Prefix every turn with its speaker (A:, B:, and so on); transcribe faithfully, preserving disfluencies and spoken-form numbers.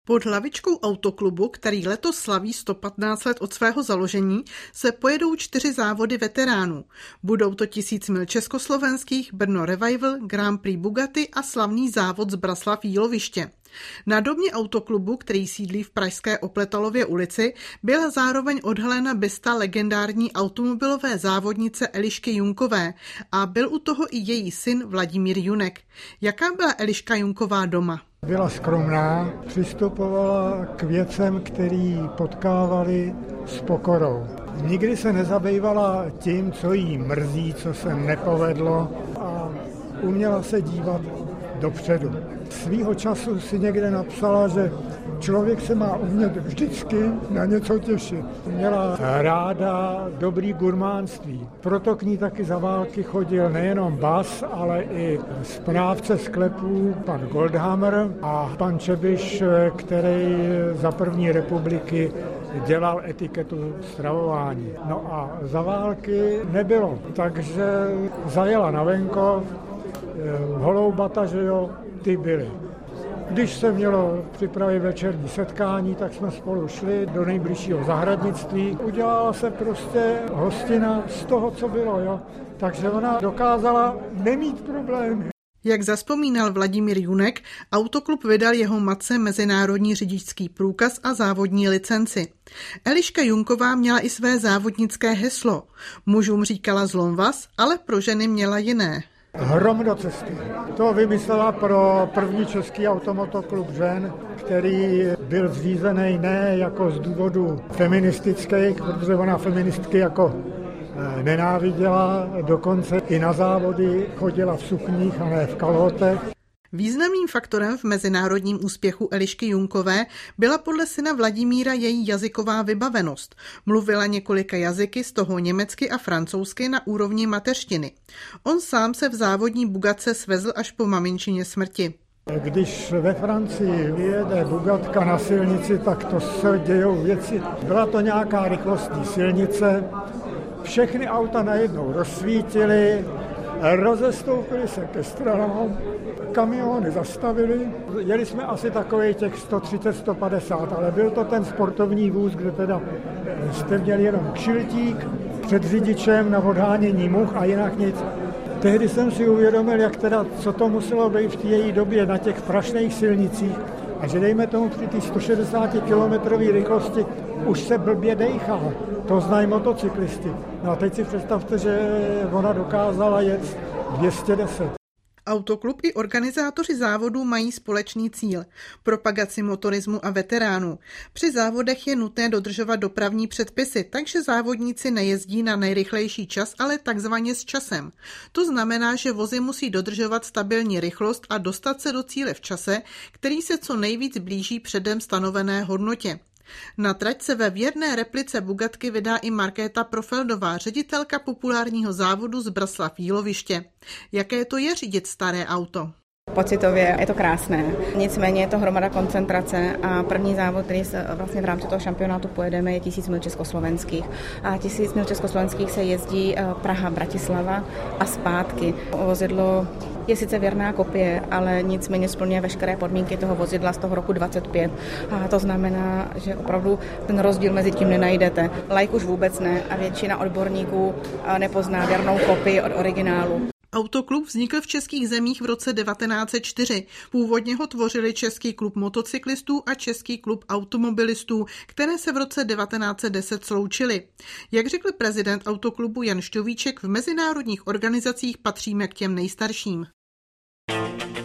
A: Pod hlavičkou autoklubu, který letos slaví sto patnáct let od svého založení, se pojedou čtyři závody veteránů. Budou to tisíc mil československých, Brno Revival, Grand Prix Bugatti a slavný závod Zbraslav Jíloviště. Na domě autoklubu, který sídlí v pražské Opletalově ulici, byla zároveň odhalena bysta legendární automobilové závodnice Elišky Junkové a byl u toho i její syn Vladimír Junek. Jaká byla Eliška Junková doma?
B: Byla skromná, přistupovala k věcem, který potkávali s pokorou. Nikdy se nezabývala tím, co jí mrzí, co se nepovedlo, a uměla se dívat dopředu. Svýho času si někde napsala, že člověk se má umět vždycky na něco těšit. Měla ráda dobrý gurmánství. Proto k ní taky za války chodil nejenom Bas, ale i správce sklepů pan Goldhammer a pan Čebiš, který za první republiky dělal etiketu stravování. No a za války nebylo, takže zajela na venkov, Holoubata, že jo, ty byly. Když se mělo připravit večerní setkání, tak jsme spolu šli do nejbližšího zahradnictví. Udělala se prostě hostina z toho, co bylo, jo. Takže ona dokázala nemít problémy.
A: Jak zazpomínal Vladimír Junek, autoklub vydal jeho matce mezinárodní řidičský průkaz a závodní licenci. Eliška Junková měla i své závodnické heslo. Mužům říkala zlom vaz, ale pro ženy měla jiné.
B: Hrom do cesty. To vymyslela pro první český automotoklub žen, který byl zřízený ne jako z důvodu feministických, protože ona feministky jako nenáviděla, dokonce i na závody chodila v sukních a ne v kalhotech.
A: Významným faktorem v mezinárodním úspěchu Elišky Junkové byla podle syna Vladimíra její jazyková vybavenost. Mluvila několika jazyky, z toho německy a francouzsky na úrovni mateřštiny. On sám se v závodní Bugatce svezl až po maminčině smrti.
B: Když ve Francii vyjede Bugatka na silnici, tak to se dějou věci. Byla to nějaká rychlostní silnice, všechny auta najednou rozsvítily, rozestoupili se ke stranám, kamiony zastavili. Jeli jsme asi takových těch sto třicet až sto padesát, ale byl to ten sportovní vůz, kde teda jste měli jenom kšiltík před řidičem na odhánění much a jinak nic. Tehdy jsem si uvědomil, jak teda, co to muselo být v té její době na těch prašných silnicích a že dejme tomu při té sto šedesát kilometrové rychlosti už se blbě dejchá. To znají motocyklisti. No a teď si představte, že ona dokázala jet dvě stě deset.
A: Autoklub i organizátoři závodů mají společný cíl – propagaci motorismu a veteránů. Při závodech je nutné dodržovat dopravní předpisy, takže závodníci nejezdí na nejrychlejší čas, ale takzvaně s časem. To znamená, že vozy musí dodržovat stabilní rychlost a dostat se do cíle v čase, který se co nejvíc blíží předem stanovené hodnotě. Na trať se ve věrné replice Bugatky vydá i Markéta Profeldová, ředitelka populárního závodu Zbraslav Jíloviště. Jaké to je řídit staré auto?
C: Pocitově je to krásné, nicméně je to hromada koncentrace a první závod, který se vlastně v rámci toho šampionátu pojedeme, je tisíc mil československých. A tisíc mil československých se jezdí Praha, Bratislava a zpátky. Vozidlo je sice věrná kopie, ale nicméně splňuje veškeré podmínky toho vozidla z toho roku dvacet pět. A to znamená, že opravdu ten rozdíl mezi tím nenajdete. Laik už vůbec ne a většina odborníků nepozná věrnou kopii od originálu.
A: Autoklub vznikl v českých zemích v roce devatenáct set čtyři. Původně ho tvořili Český klub motocyklistů a Český klub automobilistů, které se v roce devatenáct set deset sloučily. Jak řekl prezident autoklubu Jan Šťovíček, v mezinárodních organizacích patříme k těm nejstarším.